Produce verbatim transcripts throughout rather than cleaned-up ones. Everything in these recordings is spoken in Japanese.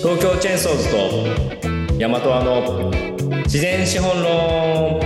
東京チェーンソーズと大和屋の自然資本論。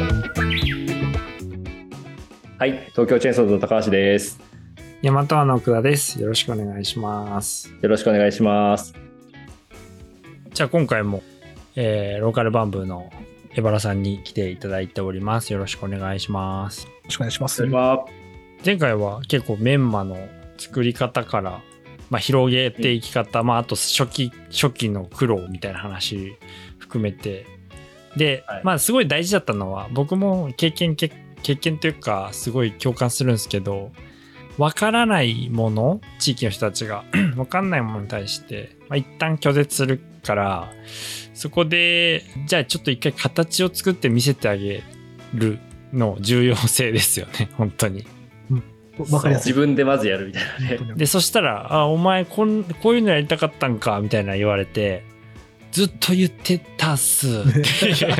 はい、東京チェーンソーズの高橋です。 大和屋の奥田です。よろしくお願いします。 よろしくお願いします。 じゃあ今回も、えー、ローカルバンブーの江原さんに来ていただいております。よろしくお願いします。よろしくお願いします。 前回は結構メンマの作り方から、まあ、広げていき方、うん、まあ、あと初期初期の苦労みたいな話含めてで、はい、まあすごい大事だったのは、僕も経験経験というかすごい共感するんですけど、分からないもの、地域の人たちが分かんないものに対して、まあ、一旦拒絶するから、そこでじゃあちょっと一回形を作って見せてあげるの重要性ですよね、本当に。 わかりやすい。自分でまずやるみたいなね。 でそしたら、あ、お前こんこういうのやりたかったんかみたいな言われて、ずっと言ってたっすっていう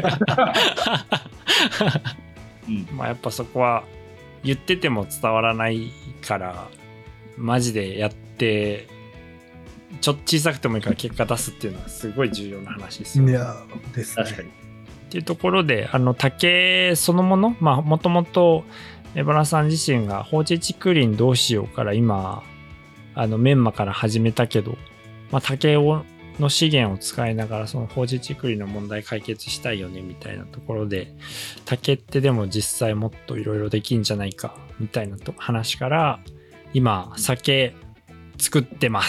うん、まあやっぱそこは言ってても伝わらないから、マジでやってちょっと小さくてもいいから結果出すっていうのはすごい重要な話ですよね。 いやですね。 確かに。 っていうところで、あの竹そのもの、まあもともと江原さん自身が放置竹林どうしようから今あのメンマから始めたけど、まあ、竹をの資源を使いながらその放置竹林の問題解決したいよねみたいなところで、竹ってでも実際もっといろいろできんじゃないかみたいな話から今酒作ってます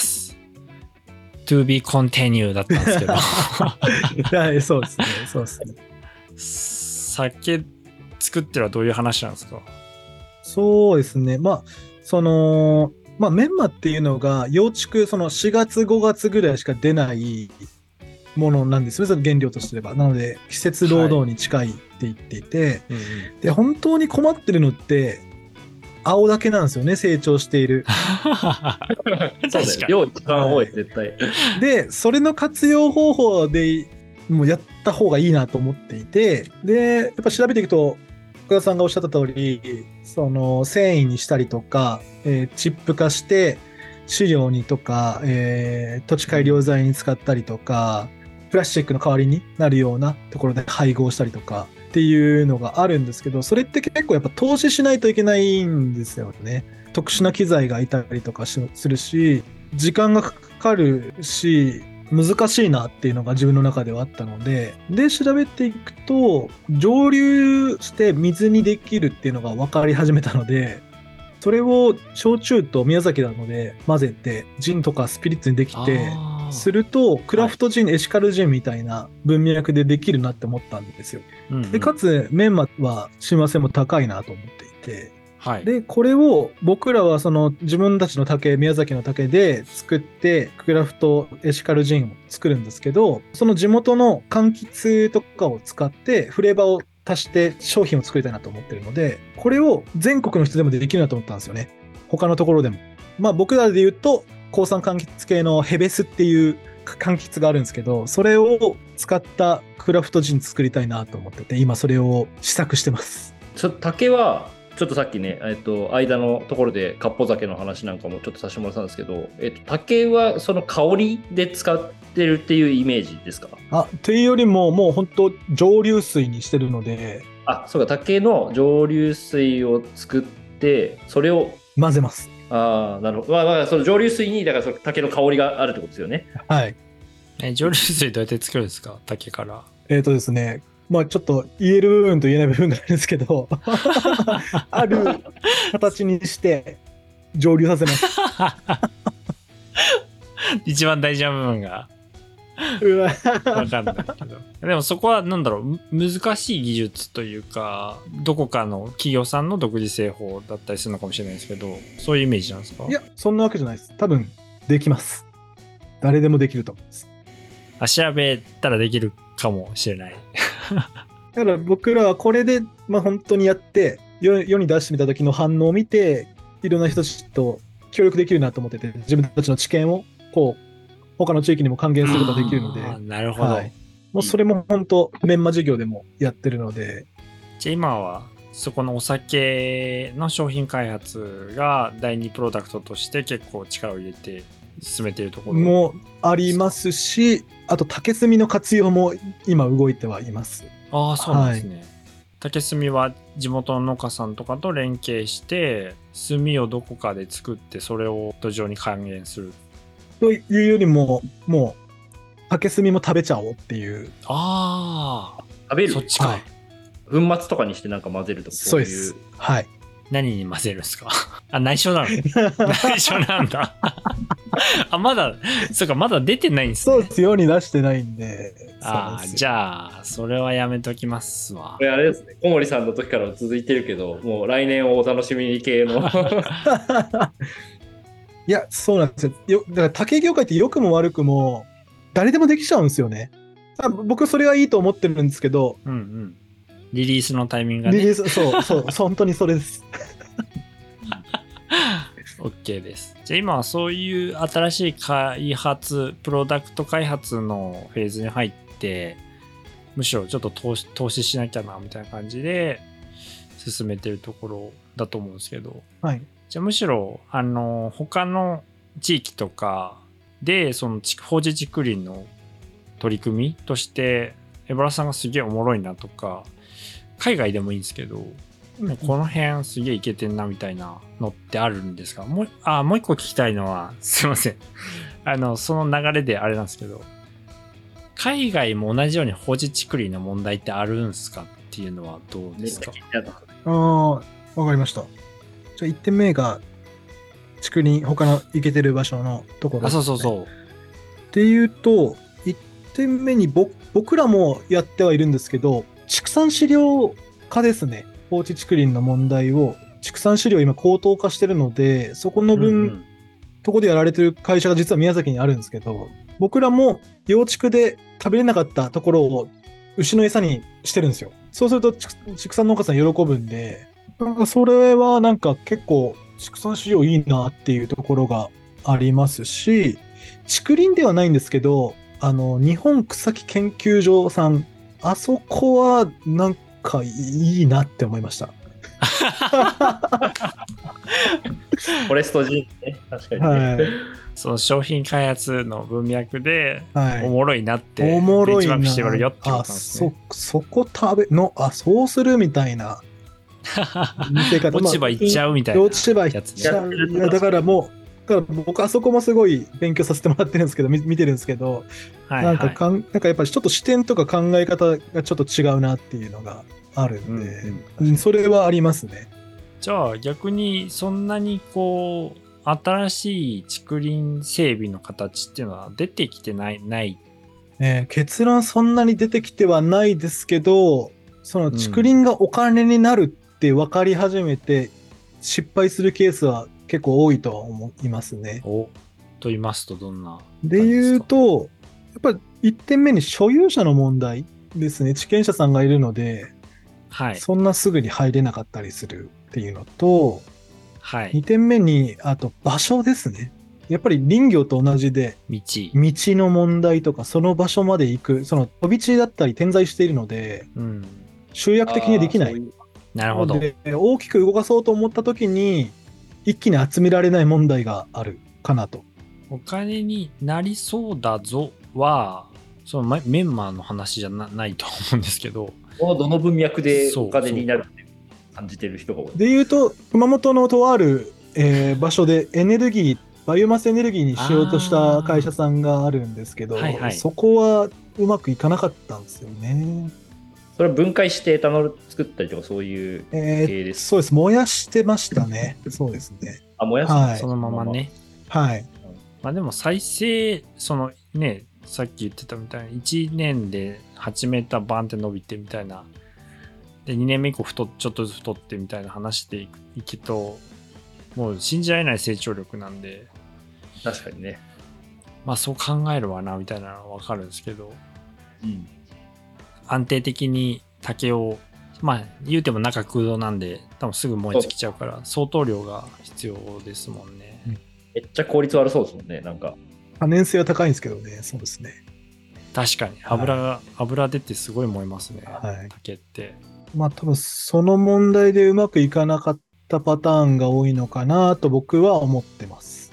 to be continue だったんですけどはい、そうですね、そうですね。 酒作ってるはどういう話なんですか？ そうですね。まあ、その、まあ、メンマっていうのが、幼竹、そのしがつ、ごがつぐらいしか出ないものなんですよ、その原料とすれば。なので、季節労働に近いって言っていて、はいうんうん、で、本当に困ってるのって、青竹なんですよね、成長している。 そうだよ。量一番多い、絶対。 で、それの活用方法でもうやった方がいいなと思っていて、で、やっぱ調べていくと、福田さんがおっしゃった通り、その繊維にしたりとか、えー、チップ化して飼料にとか、えー、土地改良材に使ったりとか、プラスチックの代わりになるようなところで配合したりとかっていうのがあるんですけど、それって結構やっぱ投資しないといけないんですよね。特殊な機材がいたりとかするし、時間がかかるし、難しいなっていうのが自分の中ではあったので、で、調べていくと、蒸留して水にできるっていうのが分かり始めたので、それを焼酎と宮崎なので混ぜて、ジンとかスピリッツにできて、すると、クラフトジン、はい、エシカルジンみたいな文脈でできるなって思ったんですよ。うんうん、で、かつ、メンマは親和性も高いなと思っていて、はい、でこれを僕らはその自分たちの竹、宮崎の竹で作ってクラフトエシカルジンを作るんですけど、その地元の柑橘とかを使ってフレーバーを足して商品を作りたいなと思ってるので、これを全国の人でもできるなと思ったんですよね。他のところでも、まあ僕らで言うと抗酸柑橘系のヘベスっていう柑橘があるんですけど、それを使ったクラフトジン作りたいなと思ってて、今それを試作してます。 ちょ竹はちょっとさっきね、えっと、間のところでかっぽ酒の話なんかもちょっとさせてもらったんですけど、えっと、竹はその香りで使ってるっていうイメージですか？ あ、というよりももう本当蒸留水にしてるので。 あ、そうか、竹の蒸留水を作ってそれを混ぜます。 ああ、なるほど。まあ、まあその蒸留水にだからその竹の香りがあるってことですよね。 はい。 え、蒸留水どうやって作るんですか、竹から？ えっとですね、まあちょっと言える部分と言えない部分があるんですけどある形にして蒸留させます一番大事な部分がうわ分かんないけど、でもそこはなんだろう、難しい技術というか、どこかの企業さんの独自製法だったりするのかもしれないですけど、そういうイメージなんですか？ いや、そんなわけじゃないです。多分できます。誰でもできると思います。 あ、調べたらできるかもしれないだから僕らはこれで、まあ、本当にやって世、世に出してみた時の反応を見て、いろんな人たちと協力できるなと思ってて、自分たちの知見をこう他の地域にも還元することができるので。 なるほど、はい、 もうそれも本当メンマ事業でもやってるので。 じゃあ今はそこのお酒の商品開発が第二プロダクトとして結構力を入れて進めてるところもありますし、あと竹炭の活用も今動いてはいます。 ああ、そうなんですね。はい、竹炭は地元の農家さんとかと連携して炭をどこかで作ってそれを土壌に還元するというよりも、もう竹炭も食べちゃおうっていう。 ああ、 食べる。 そっちか、はい、 粉末とかにしてなんか混ぜるとか。 そうです。はい。 何に混ぜるんですか？あ、内緒なの？内緒なんだ。あ、まだ、そうか、まだ出てないんですね。 そうです。世に出してないんで。 ああ、じゃあ、それはやめときますわ。 これあれですね。小森さんの時から続いてるけど、もう来年をお楽しみに系の。 いや、そうなんですよ。よだから竹業界って良くも悪くも、誰でもできちゃうんですよね。僕、それはいいと思ってるんですけど。 うんうん。リリースのタイミングがね。 リリース、そうそう、本当にそれです。 OK です。じゃあ今はそういう新しい開発、プロダクト開発のフェーズに入って、むしろちょっと投資、投資しなきゃなみたいな感じで進めてるところだと思うんですけど、 はい、 じゃあむしろあの他の地域とかでその放置竹林の取り組みとして江原さんがすげえおもろいなとか、海外でもいいんですけど、うん、この辺すげえイケてんなみたいなのってあるんですか？もう、あ、もう一個聞きたいのは、すいません。あの、その流れであれなんですけど、海外も同じように放置竹林の問題ってあるんすかっていうのはどうですか？ ああ、わかりました。じゃあいってんめが、竹林、他のイケてる場所のところ、ね。 あ、そうそうそう。 っていうと、いってんめに僕、僕らもやってはいるんですけど、畜産飼料化ですね。放置竹林の問題を、畜産飼料今高騰化してるので、そこの分、うんうん、とこでやられてる会社が実は宮崎にあるんですけど、僕らも養畜で食べれなかったところを牛の餌にしてるんですよ。そうすると畜産農家さん喜ぶんで、なんかそれはなんか結構畜産飼料いいなっていうところがありますし、竹林ではないんですけど、あの、日本草木研究所さん、あそこはなんかいいなって思いました。 フォレストジーンね、確かに、ね、 はい、 その商品開発の文脈で、はい、おもろいなっておもろいな、 ベンチマークしてくるよってことなんですね。 あ、そ、そこ食べの、あ、そうするみたいな見せ方。落ち葉いっちゃうみたいな、 ね。落ち葉いっちゃう。いや、だからもう、だから僕あそこもすごい勉強させてもらってるんですけど、見てるんですけど、はいはい、なんかかん、なんかやっぱりちょっと視点とか考え方がちょっと違うなっていうのがあるんで、うんうん、それはありますね。 じゃあ逆にそんなにこう新しい竹林整備の形っていうのは出てきてないない、 ね、結論そんなに出てきてはないですけど、その竹林がお金になるって分かり始めて失敗するケースは結構多いとは思いますね。 おと言いますとどんなで言うと、やっぱりいってんめに所有者の問題ですね。地権者さんがいるので、はい、そんなすぐに入れなかったりするっていうのと、はい、にてんめにあと場所ですね。やっぱり林業と同じで道道の問題とかその場所まで行く、その飛び地だったり点在しているので、うん、集約的にできない。ううなるほど。 で大きく動かそうと思った時に一気に集められない問題があるかなと。 お金になりそうだぞはそのメンマーの話じゃ な, ないと思うんですけど、 どの文脈でお金になるって感じてる人が多い。 でいうと熊本のとある、えー、場所でエネルギーバイオマスエネルギーにしようとした会社さんがあるんですけど、はいはい、そこはうまくいかなかったんですよね。 それは分解してエタノール作ったりとかそういう系です、 えー、そうです。燃やしてましたね。そうですね。 あ、燃やす、 はい、そのままね。 はい。 まあでも再生そのねさっき言ってたみたいにいちねんではちメーターバンって伸びてみたいなでにねんめ以降太ちょっとずつ太ってみたいな話でいくともう信じられない成長力なんで、 確かにね、 まあそう考えるわなみたいなのは分かるんですけど、 うん、 安定的に竹をまあ言うても中空洞なんで多分すぐ燃え尽きちゃうから相当量が必要ですもんね、うん、 めっちゃ効率悪そうですもんね。なんか可燃性は高いんですけどね。そうですね。 確かに油が、はい、油出てすごい燃えますね、 はい、 竹って。 まあ多分その問題でうまくいかなかったパターンが多いのかなと僕は思ってます。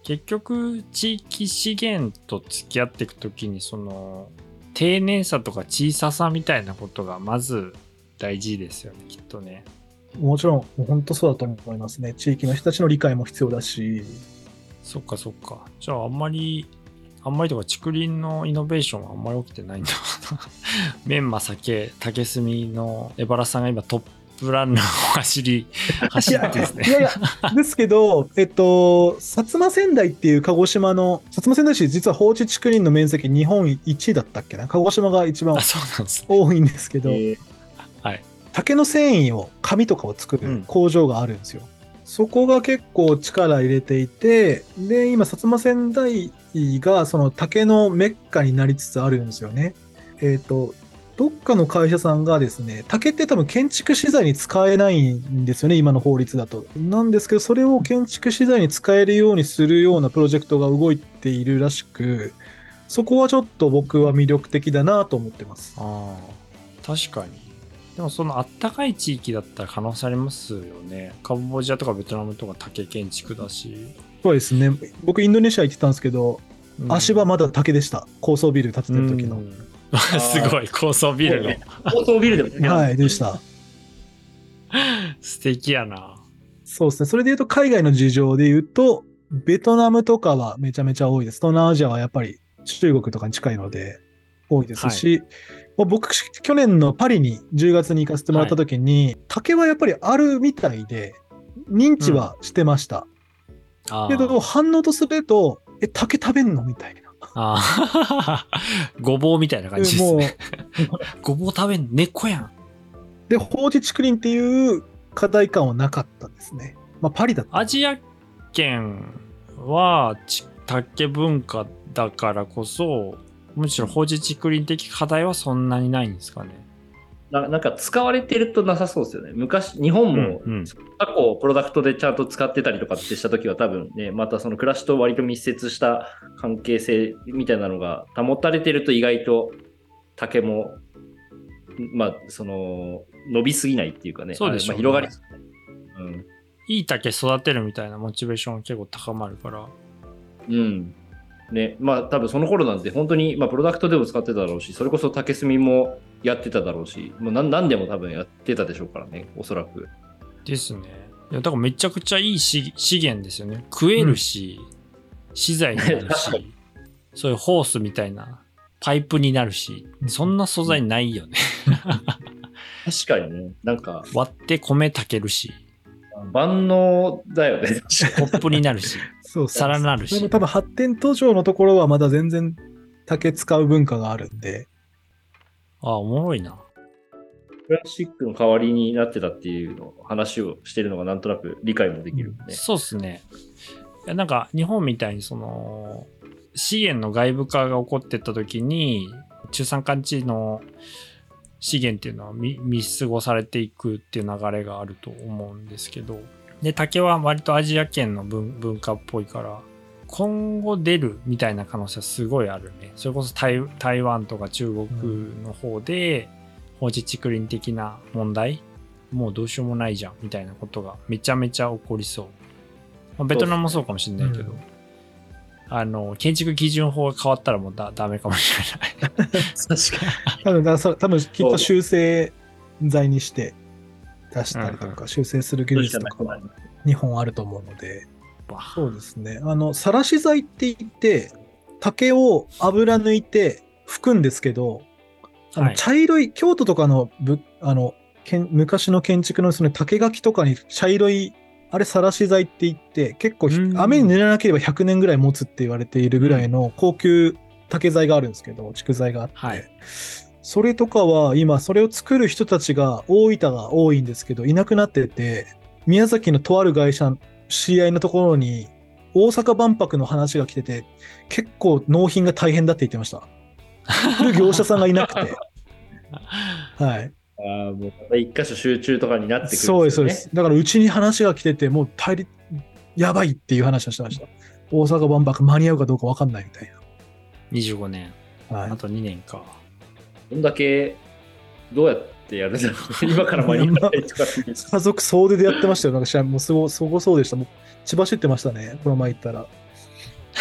結局地域資源と付き合っていくときにその丁寧さとか小ささみたいなことがまず大事ですよね、きっとね。 もちろん、もう本当そうだと思いますね。地域の人たちの理解も必要だし。 そっかそっか。じゃああんまり、あんまりとか竹林のイノベーションはあんまり起きてないんだ。メンマ、酒、竹炭の江原さんが今トップランナーを走り、走ってですね。 いやいや、ですけど、えっと、薩摩川内っていう鹿児島の、薩摩川内市実は放置竹林の面積日本一だったっけな。鹿児島が一番あ、そうなんですね。 多いんですけど、 えーはい。 竹の繊維を、紙とかを作る工場があるんですよ。うん、そこが結構力入れていて、で、今、薩摩川内がその竹のメッカになりつつあるんですよね。えっと、どっかの会社さんがですね、竹って多分建築資材に使えないんですよね、今の法律だと。なんですけど、それを建築資材に使えるようにするようなプロジェクトが動いているらしく、そこはちょっと僕は魅力的だなと思ってます。 ああ、確かに。でもそのあったかい地域だったら可能性ありますよね。カンボジアとかベトナムとか竹建築だし。 そうですね。僕インドネシア行ってたんですけど、うん、足場まだ竹でした。高層ビル建ててる時の。 すごい、高層ビルの。 高層ビルでもね。 はい、でした。 素敵やな。 そうですね。それで言うと海外の事情で言うと、ベトナムとかはめちゃめちゃ多いです。東南アジアはやっぱり中国とかに近いので多いですし、はい、僕、去年のパリにじゅうがつに行かせてもらった時に、はい、竹はやっぱりあるみたいで、認知はしてました。うん、けど、反応とすると、え、竹食べんのみたいな。 あごぼうみたいな感じですね。ごぼう食べんの猫やん。 で、放置竹林っていう課題感はなかったですね。まあ、パリだった。 アジア圏は竹文化だからこそ、むしろ放置竹林的課題はそんなにないんですかね。 な, なんか使われてるとなさそうですよね。昔、日本も過去プロダクトでちゃんと使ってたりとかってしたときは多分ね、またその暮らしと割と密接した関係性みたいなのが保たれてると意外と竹も、まあ、その、伸びすぎないっていうかね。 そうでしょうね。 まあ、広がり、うん。 いい竹育てるみたいなモチベーション結構高まるから。 うん。ね、まあ多分その頃なんて本当に、まあ、プロダクトでも使ってただろうし、それこそ竹炭もやってただろうし、もう 何, 何でも多分やってたでしょうからね、おそらく。 ですね。いやだからめちゃくちゃいい資源ですよね。食えるし、うん、資材になるし、そういうホースみたいなパイプになるし、そんな素材ないよね。 確かにね、なんか割って米炊けるし。 万能だよね。 コップになるし、そうそう皿になるし。 でも多分発展途上のところはまだ全然竹使う文化があるんで。 ああ、おもろいな。 プラスチックの代わりになってたっていうの話をしてるのがなんとなく理解もできる、ねうん、そうですね。いやなんか日本みたいにその資源の外部化が起こってった時に中山間地の資源っていうのは見過ごされていくっていう流れがあると思うんですけど、で竹は割とアジア圏の 文, 文化っぽいから今後出るみたいな可能性はすごいあるね。それこそ 台, 台湾とか中国の方で放置竹林的な問題、もうどうしようもないじゃんみたいなことがめちゃめちゃ起こりそう。まあ、ベトナムもそうかもしれないけど、うん、あの建築基準法が変わったらもうだダメかもしれない。確かに。多分だそ多分きっと修正剤にして出したりとか、うん、修正する技術とかは日本あると思うので、そうですね。あのさらし剤って言って竹を油抜いて拭くんですけど、あの茶色い、はい、京都とかのぶあのけん昔の建築のその竹垣とかに茶色いあれさらし剤って言って結構雨に濡れなければひゃくねんぐらい持つって言われているぐらいの高級竹材があるんですけど、竹材があって、はい、それとかは今それを作る人たちが大分が多いんですけどいなくなってて、宮崎のとある会社知り合いのところに大阪万博の話が来てて結構納品が大変だって言ってました。来る業者さんがいなくてはい。 ああ、もう一箇所集中とかになってくるんですよね。 そうです、そうです。だからうちに話が来てて、もう大陸、やばいっていう話をしてました。大阪万博間に合うかどうか分かんないみたいな。 にじゅうごねん。 はい、 あとにねんか。 どんだけ、どうやってやるんだろう。今から間に合わないとか。 家族総出でやってましたよ。なんかもうすご、すごそうでした。もう千葉市ってましたね。この前行ったら。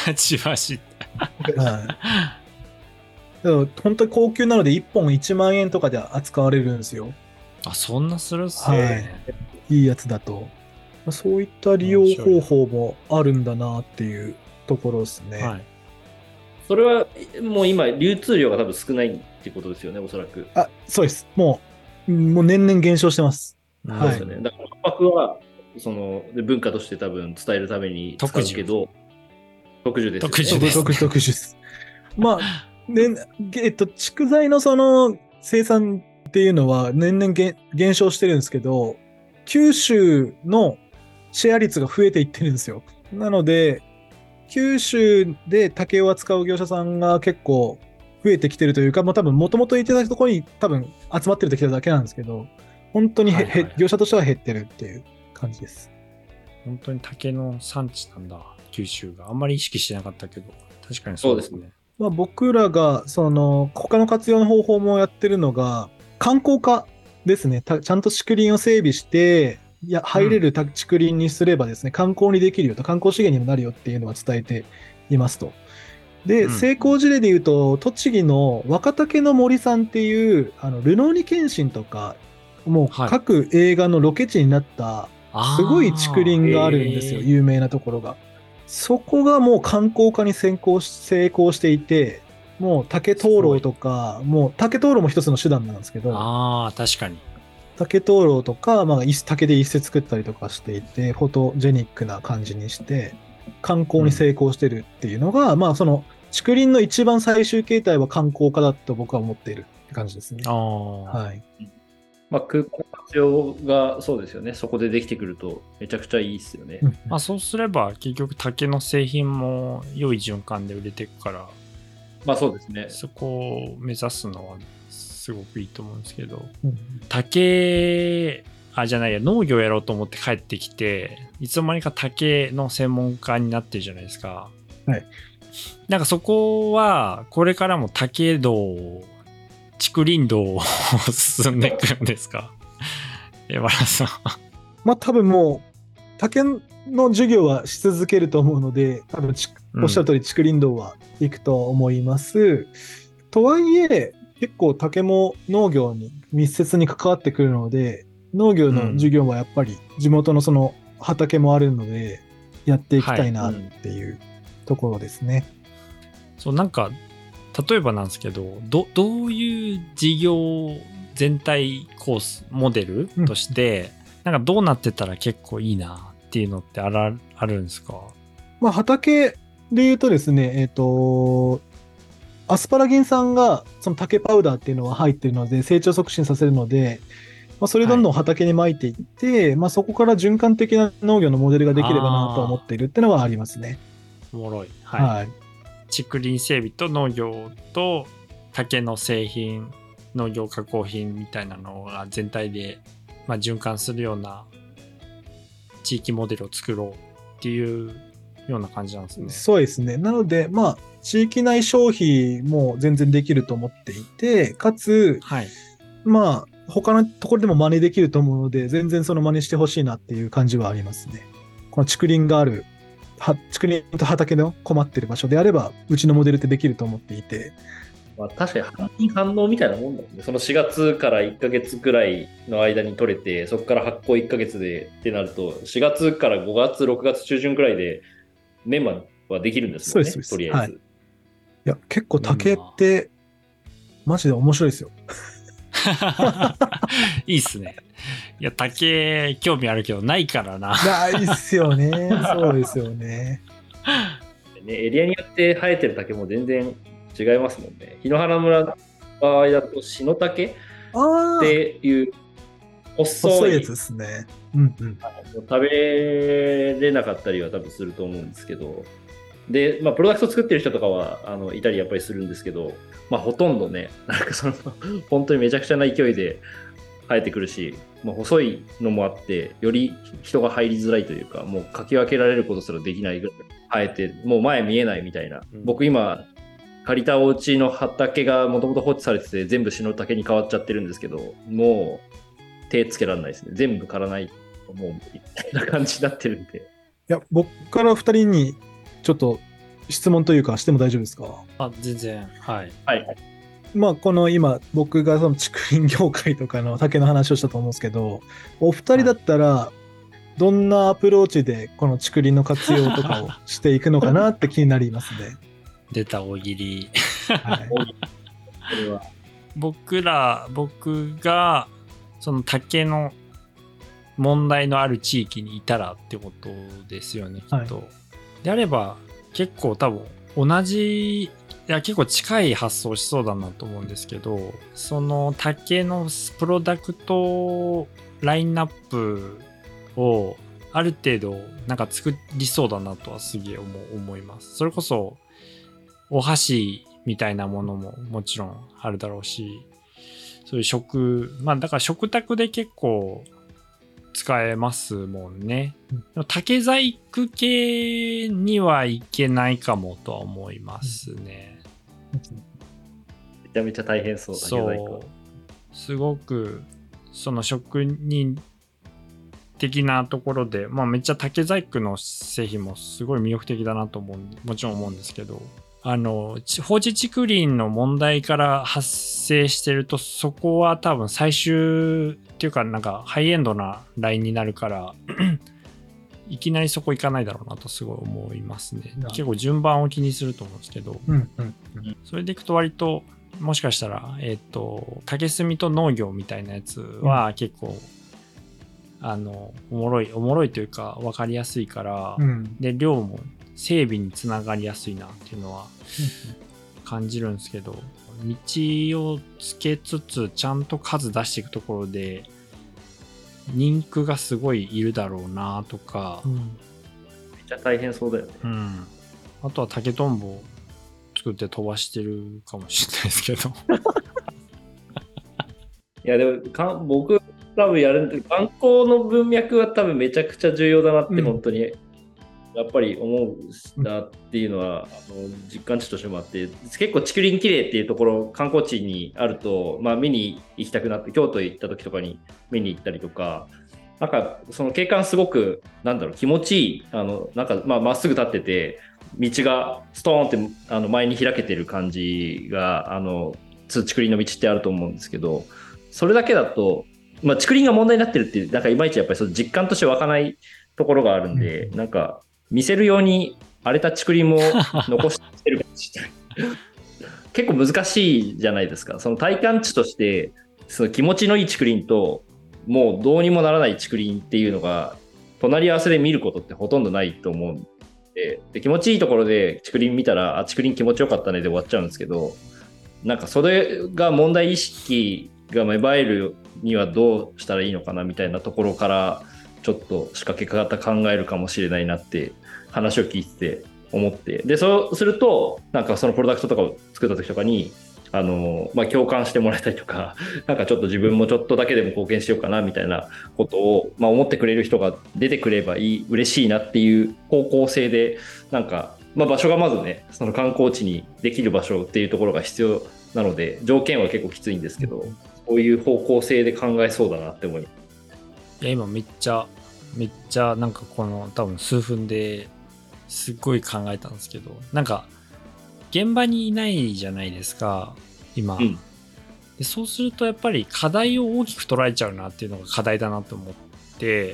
じわし。 はい。でも本当に高級なのでいっぽんいちまんえんとかで扱われるんですよ。 あ、そんなするっすね。 はい。いいやつだと。そういった利用方法もあるんだなっていうところですね。 はい。 それはもう今、流通量が多分少ないっていうことですよね、おそらく。 あ、そうです。もう、もう年々減少してます。 そうですよね。だから、価格は、その、文化として多分伝えるために使うけど、特需ですよね。 特需です、ね。 特需、特需です。まあ、ね、えっと、蓄財のその生産っていうのは年々減減少してるんですけど、九州のシェア率が増えていってるんですよ。なので、九州で竹を扱う業者さんが結構増えてきてるというか、まあ多分もともといてたところに多分集まってるときただけなんですけど、本当にへ、はいはいはい、業者としては減ってるっていう感じです。 本当に竹の産地なんだ、九州が。あんまり意識してなかったけど、確かにそうですね。そうですね。 まあ、僕らがその他の活用の方法もやってるのが観光化ですね。ちゃんと竹林を整備していや入れる竹林にすればですね、うん、観光にできるよと、観光資源にもなるよっていうのは伝えていますと。で、うん、成功事例で言うと栃木の若竹の森さんっていうあのルノーニケンシンとかもう各映画のロケ地になったすごい竹林があるんですよ、有名なところが。そこがもう観光化に成功し、成功していて、もう竹灯籠とか、もう竹灯籠も一つの手段なんですけど、 ああ、確かに。 竹灯籠とか、まあ、竹で一節作ったりとかしていて、フォトジェニックな感じにして、観光に成功してるっていうのが、うん、まあ、その、竹林の一番最終形態は観光化だと僕は思っているって感じですね。 あはい。 まあ、空間活用がそうですよね。そこでできてくるとめちゃくちゃいいですよね。 まあそうすれば結局竹の製品も良い循環で売れていくから、 まあそうですね。 そこを目指すのはすごくいいと思うんですけど、 うん、 竹あじゃないや農業やろうと思って帰ってきて、いつの間にか竹の専門家になってるじゃないですか。 はい。 なんかそこはこれからも竹道竹林道を進んでいくんですか？江原さん。 まあ多分もう竹の授業はし続けると思うので、多分おっしゃる通り竹林道は行くと思います。うん、とはいえ結構竹も農業に密接に関わってくるので、農業の授業はやっぱり地元のその畑もあるのでやっていきたいなっていうところですね。 うん、そうなんか例えばなんですけど、ど、どういう事業全体コース、モデルとして、うん、なんかどうなってたら結構いいなっていうのってあら、あるんですか？ まあ畑で言うとですね、えっと、アスパラギン酸がその竹パウダーっていうのは入っているので、成長促進させるので、まあ、それをどんどん畑に撒いていって、はい、まあそこから循環的な農業のモデルができればなと思っているっていうのはありますね。 おもろい。はい。はい、竹林整備と農業と竹の製品、農業加工品みたいなのが全体で、まあ、循環するような地域モデルを作ろうっていうような感じなんですね。 そうですね。なので、まあ、地域内消費も全然できると思っていて、かつ、 はい、 まあ、他のところでも真似できると思うので、全然その真似してほしいなっていう感じはありますね。この竹林がある竹林と畑の困ってる場所であれば、うちのモデルってできると思っていて。 まあ、確かに反品反応みたいなもんだもんね。そのしがつからいっかげつくらいの間に取れて、そこから発酵いっかげつでってなると、しがつからごがつ、ろくがつ中旬くらいでメンマはできるんですもんね。 そうです、 とりあえず。 はい、いや、結構竹って、マジで面白いですよ。 いいっすね。いや、竹興味あるけどないからな。 ないっすよね。そうですよね。 ね、エリアによって生えてる竹も全然違いますもんね。檜原村の場合だと篠竹っていう細い、 細いやつですね。うんうん、 食べれなかったりは多分すると思うんですけど、で、まあ、プロダクト作ってる人とかはあのいたりやっぱりするんですけど、まあ、ほとんどね、なんかその本当にめちゃくちゃな勢いで生えてくるし、まあ、細いのもあってより人が入りづらいというか、もうかき分けられることすらできないぐらい生えて、もう前見えないみたいな、うん、僕今借りたお家の畑がもともと放置されてて全部篠竹に変わっちゃってるんですけど、もう手つけられないですね。全部刈らないともうみたいな感じになってるんで。 いや、僕からふたりにちょっと質問というかしても大丈夫ですか？ あ、全然。はい。 はい。 まあ、この今、僕がその竹林業界とかの竹の話をしたと思うんですけど、お二人だったら、どんなアプローチでこの竹林の活用とかをしていくのかなって気になりますね。 出た大喜利。 はい、これは僕ら、僕が、その竹の問題のある地域にいたらってことですよね、きっと。はい、であれば、結構多分、同じ、いや、結構近い発想しそうだなと思うんですけど、その竹のプロダクトラインナップをある程度なんか作りそうだなとはすげえ思思います。それこそお箸みたいなものももちろんあるだろうし、そういう食、まあだから食卓で結構使えますもんね。うん、竹細工系にはいけないかもとは思いますね。 めちゃめちゃ大変そう。竹細工。 すごくその職人的なところで、まあめっちゃ竹細工の製品もすごい魅力的だなと思う、もちろん思うんですけど、あの放置竹林の問題から発生してると、そこは多分最終っていうかなんかハイエンドなラインになるからいきなりそこ行かないだろうなとすごい思いますね。結構順番を気にすると思うんですけど、うんうんうん、それでいくと割ともしかしたらえっと竹炭と農業みたいなやつは結構、うん、あのおもろいおもろいというか分かりやすいから、うん、で量も整備につながりやすいなっていうのは感じるんですけど、道をつけつつちゃんと数出していくところで人気がすごいいるだろうなとか、うん、めっちゃ大変そうだよね、 うん、あとは竹とんぼ作って飛ばしてるかもしれないですけどいやでもか僕多分やるんで観光の文脈は多分めちゃくちゃ重要だなって本当に、うんやっぱり思うなっていうのは、うん、あの実感値としてもあって、結構竹林きれいっていうところ観光地にあると、まあ、見に行きたくなって京都行った時とかに見に行ったりとか、なんかその景観すごくなんだろう気持ちいい、あのなんかまあまっすぐ立ってて道がストーンってあの前に開けてる感じがあの竹林の道ってあると思うんですけど、それだけだと、まあ、竹林が問題になってるってなんかいまいちやっぱりその実感として湧かないところがあるんで、うん、なんか見せるように荒れた竹林も残してるかもしれない結構難しいじゃないですか。その体感値としてその気持ちのいい竹林ともうどうにもならない竹林っていうのが隣り合わせで見ることってほとんどないと思うんで、で気持ちいいところで竹林見たらあ竹林気持ちよかったねで終わっちゃうんですけど、なんかそれが問題意識が芽生えるにはどうしたらいいのかなみたいなところからちょっと仕掛け方考えるかもしれないなって話を聞いてて思って、でそうするとなんかそのプロダクトとかを作った時とかにあの、まあ、共感してもらえたりとかなんかちょっと自分もちょっとだけでも貢献しようかなみたいなことを、まあ、思ってくれる人が出てくればいい嬉しいなっていう方向性でなんか、まあ、場所がまずねその観光地にできる場所っていうところが必要なので条件は結構きついんですけど、そういう方向性で考えそうだなって思います。 いや今めっちゃめっちゃなんかこの多分数分ですっごい考えたんですけど、なんか現場にいないじゃないですか今、うん、でそうするとやっぱり課題を大きく捉えちゃうなっていうのが課題だなと思って、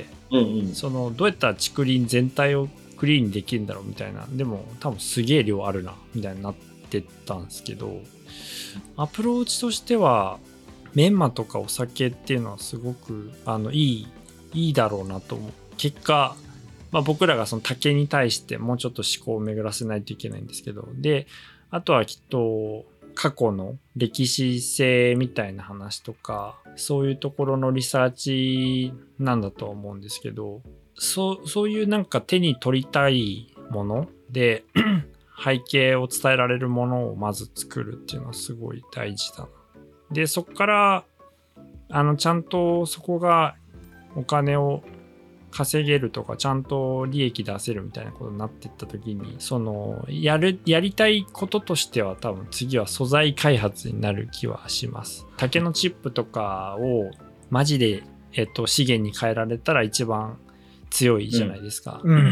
うんうん、そのどうやったら竹林全体をクリーンにできるんだろうみたいな、でも多分すげえ量あるなみたいになってたんですけど、アプローチとしてはメンマとかお酒っていうのはすごくあのいいいいだろうなと思う。結果、まあ、僕らがその竹に対してもうちょっと思考を巡らせないといけないんですけど、であとはきっと過去の歴史性みたいな話とかそういうところのリサーチなんだとは思うんですけど、そうそういうなんか手に取りたいもので背景を伝えられるものをまず作るっていうのはすごい大事だな。でそこからあのちゃんとそこがお金を稼げるとかちゃんと利益出せるみたいなことになっていった時に、そのやるやりたいこととしては多分次は素材開発になる気はします。竹のチップとかをマジで、えっと、資源に変えられたら一番強いじゃないですか、うんうん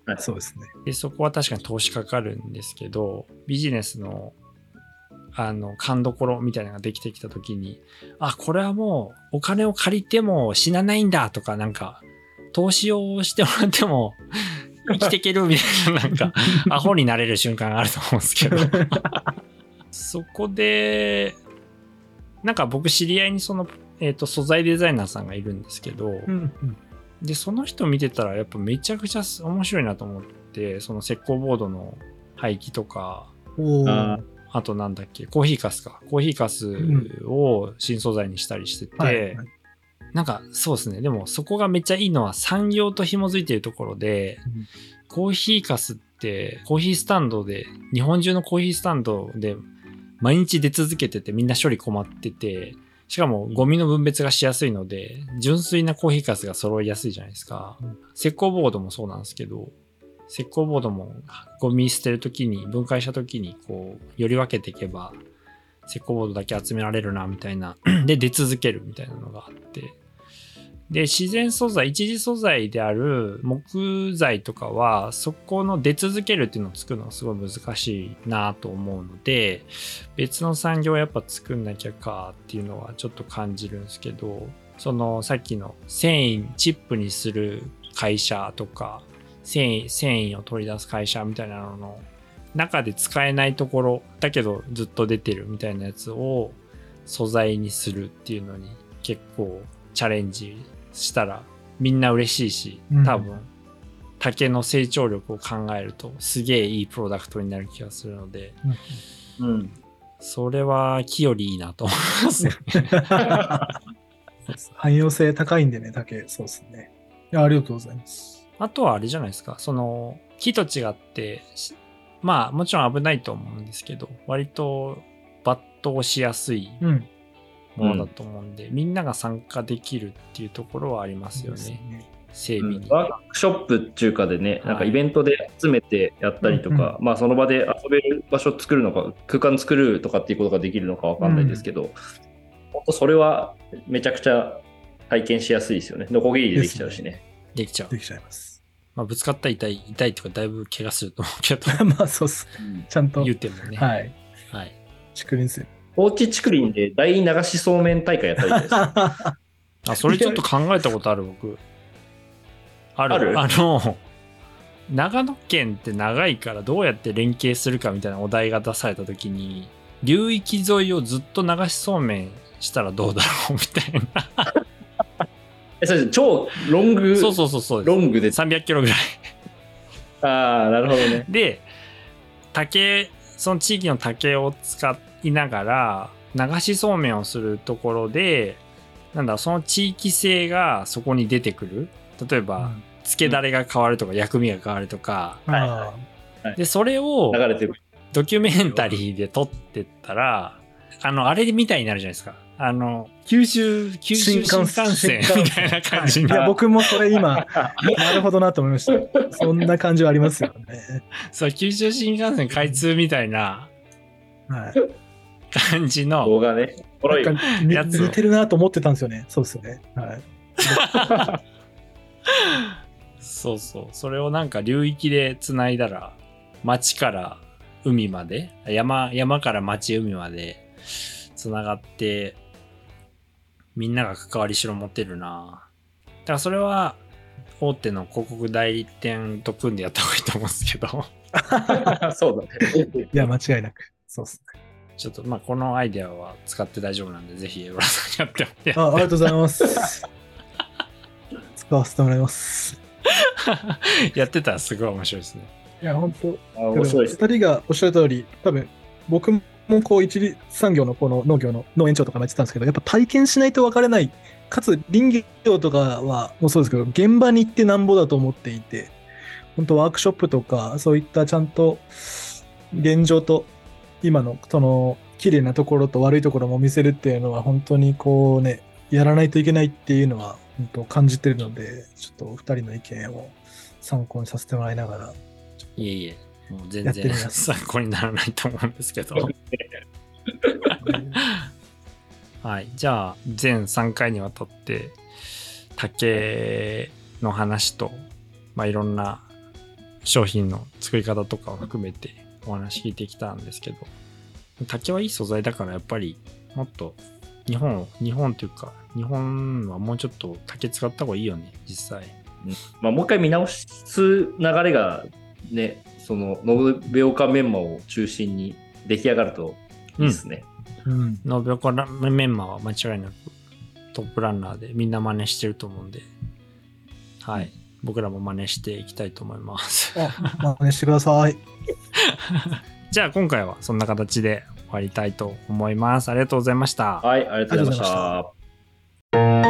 はい、そうですね。 で、そこは確かに投資かかるんですけど、ビジネスの、あの、勘どころみたいなのができてきたときに、あ、これはもうお金を借りても死なないんだとか、なんか、投資をしてもらっても生きていけるみたいな、なんか、アホになれる瞬間があると思うんですけど、そこで、なんか僕知り合いにその、えっと、素材デザイナーさんがいるんですけど、 うんうん、 で、その人見てたらやっぱめちゃくちゃ面白いなと思って、その石膏ボードの廃棄とか、 おあとなんだっけ、コーヒーカスか。コーヒーカスを新素材にしたりしてて、うんはいはい、なんかそうですね。でもそこがめっちゃいいのは産業と紐づいているところで、うん、コーヒーカスってコーヒースタンドで、日本中のコーヒースタンドで毎日出続けててみんな処理困ってて、しかもゴミの分別がしやすいので、純粋なコーヒーカスが揃いやすいじゃないですか。うん、石膏ボードもそうなんですけど、石膏ボードもゴミ捨てるときに、分解したときにこう、より分けていけば、石膏ボードだけ集められるな、みたいな。で、出続けるみたいなのがあって。で、自然素材、一次素材である木材とかは、そこの出続けるっていうのを作るのがすごい難しいなと思うので、別の産業をやっぱ作んなきゃかっていうのはちょっと感じるんですけど、そのさっきの繊維、チップにする会社とか、繊維、繊維を取り出す会社みたいなのの中で使えないところだけどずっと出てるみたいなやつを素材にするっていうのに結構チャレンジしたらみんな嬉しいし、多分竹の成長力を考えるとすげえいいプロダクトになる気がするので、うんうん、それは木よりいいなと思いますね。 汎用性高いんでね、竹。そうですね。いや、ありがとうございます。 あとはあれじゃないですか、その木と違ってまあもちろん危ないと思うんですけど、割と抜刀しやすいものだと思うんで、うん、みんなが参加できるっていうところはありますよね、ね整備に、 うん、ワークショップっていうかでね、なんかイベントで集めてやったりとか、はい、まあその場で遊べる場所を作るのか空間作るとかっていうことができるのかわかんないですけど、うん、本当それはめちゃくちゃ体験しやすいですよね。ノコギリでできちゃうしね。 できちゃう。 できちゃいます。 まあ、ぶつかったら痛い、痛いとかだいぶ怪我すると思うけど。 まあそうっす。ちゃんと。 言うてもね。 はい。 はい。 竹林ですよ。 放置竹林で大流しそうめん大会やったりです。あ、 それちょっと考えたことある僕。ある。 ある？ あの、長野県って長いからどうやって連携するかみたいなお題が出されたときに、流域沿いをずっと流しそうめんしたらどうだろうみたいな。 え、それ超ロング、 そうそうそうそうロングでさんびゃっキロぐらい。 ああ、なるほどね。 で、竹、その地域の竹を使いながら流しそうめんをするところで、なんだ、その地域性がそこに出てくる。例えば、うん、漬けだれが変わるとか、うん、薬味が変わるとか、 はいはい、 でそれを流れてるドキュメンタリーで撮ってったら、あのあれみたいになるじゃないですか。あの九州九州新幹線みたいな感じに、 はい、いや僕もそれ今なるほどなと思いました。そんな感じはありますよね。 そう九州新幹線開通みたいな感じの動画ね。 やつ似てるなと思ってたんですよね。そうですよね。はい。 そうそう、それをなんか流域でつないだら町から海まで、山山から町海までつながってみんなが関わりしろ持ってるな。だからそれは大手の広告代理店と組んでやった方がいいと思うんですけど。 そうだね。 いや間違いなくそうですね。 ちょっとまあこのアイデアは使って大丈夫なんでぜひ浦さんやってみて。 あ、ありがとうございます。使わせてもらいます。 やってたらすごい面白いですね。 いや本当面白いです。 ふたりがおっしゃる通り、多分僕もこう一次産業のこの農業の農園長とかもやってたんですけど、やっぱ体験しないと分からない。かつ林業とかはもうそうですけど、現場に行ってなんぼだと思っていて、本当ワークショップとかそういったちゃんと現状と今のその綺麗なところと悪いところも見せるっていうのは本当にこうね、やらないといけないっていうのは本当感じてるので、ちょっとお二人の意見を参考にさせてもらいながら。 いえいえ、もう全然参考にならないと思うんですけど。はい、じゃあ全さんかいにわたって竹の話と、まあ、いろんな商品の作り方とかを含めてお話聞いてきたんですけど、竹はいい素材だからやっぱりもっと日本日本というか日本はもうちょっと竹使った方がいいよね実際。 うんまあ、もう一回見直す流れがね、その延岡メンマを中心に出来上がるといいですね。 延岡メンマは間違いなくトップランナーでみんな真似してると思うんで、はい、うん、僕らも真似していきたいと思います。 あ、真似してください。 じゃあ今回はそんな形で終わりたいと思います。ありがとうございました。 はい、ありがとうございました。